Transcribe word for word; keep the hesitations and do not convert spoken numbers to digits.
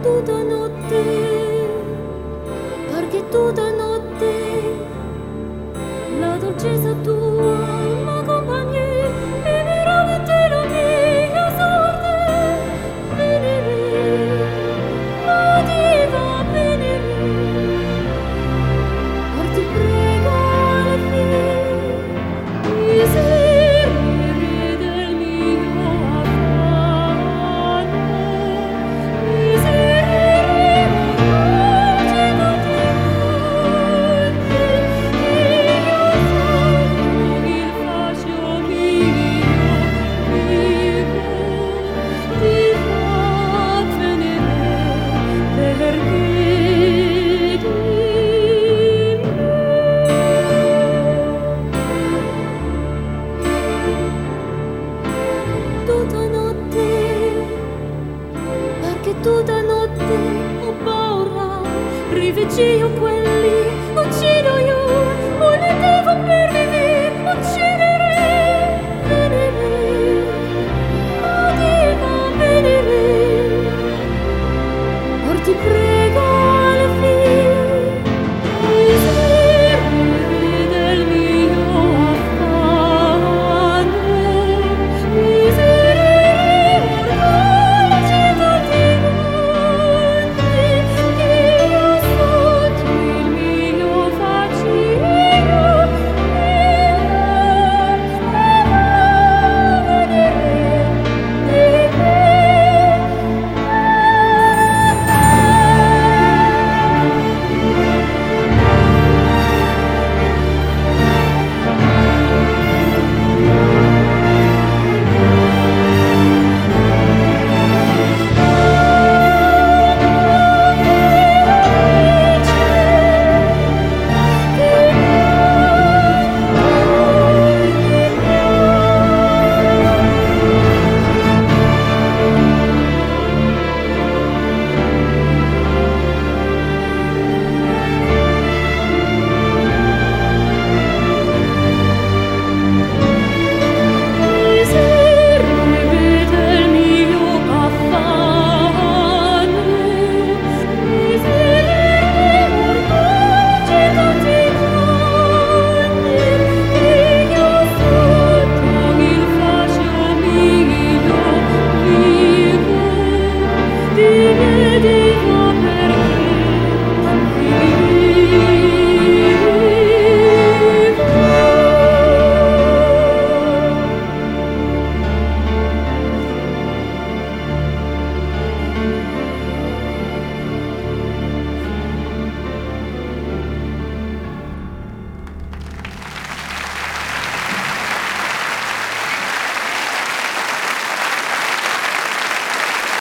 tutta notte, perché tutta notte la dolcezza tua m'accompagni e veramente la mia sorte. Venere, ma ti va bene, or ti prego alla fine, miserere del mio affanno, miserere ormai contiene, io sono il fascio mio, dico, ti fa tenere perché di tutta notte, perché tutta notte ho paura, privilegio quelli, uccido io, un devo per vivere, uccido